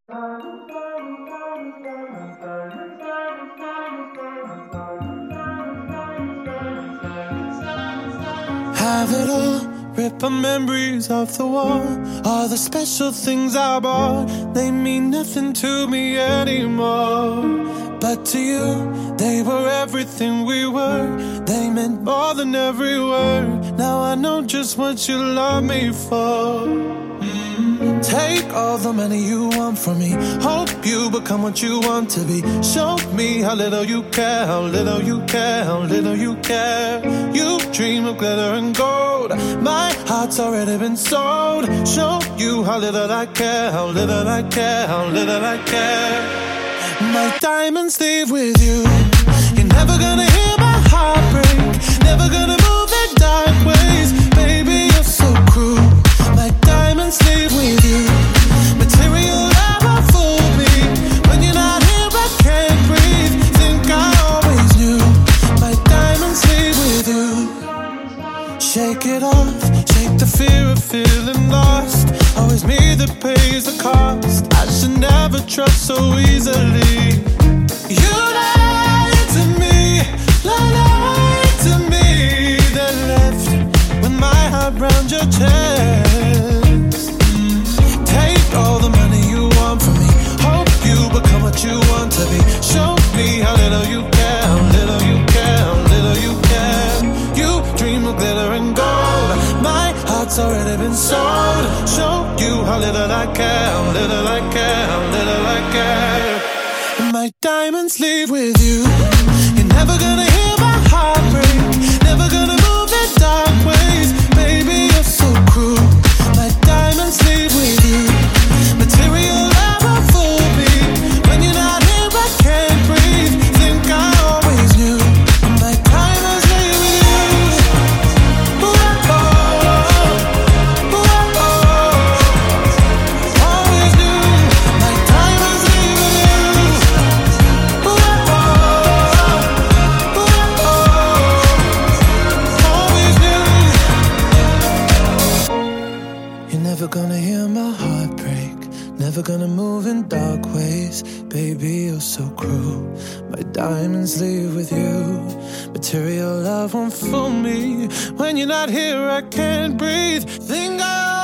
Have it all, rip our memories off the wall. All the special things I bought, they mean nothing to me anymore. But to you, they were everything we were. They meant more than every word. Now I know just what you love me for. Take all the money you want from me. Hope you become what you want to be. Show me how little you care, how little you care, how little you care. You dream of glitter and gold. My heart's already been sold. Show you how little I care, how little I care, how little I care. My diamonds leave with you. You're never gonna hear my heart break. Never gonna move in dark ways. Baby, you're so cruel. My diamonds leave with you. Material never fooled me. When you're not here, I can't breathe. Think I always knew. My diamonds leave with you. Shake it off, shake the fear of feeling lost. Always me that pays the cost. I should never trust so easily. You lied to me, lied to me. Then left with my heart round your chest. Take all the money you want from me. Hope you become what you want to be. Show me how little you care, how little you care, how little you care. You dream of glitter and gold. My heart's already been sold. Show you how little I care, how little I care, how little I care. My diamonds leave with you. You're never gonna hear my heart break. Never gonna move in dark ways. Baby, you're so cruel. My diamonds leave with you. Material never fooled me. When you're not here, I can't breathe. Think I always knew. My diamonds leave with you. Ooh, oh, ooh, oh. Always knew. My diamonds leave with you. Ooh, oh, ooh, oh. Always knew. You're never gonna hear my heart break. Never gonna move in dark ways. Baby, you're so cruel. My diamonds leave with you. Material love won't fool me. When you're not here, I can't breathe. Think I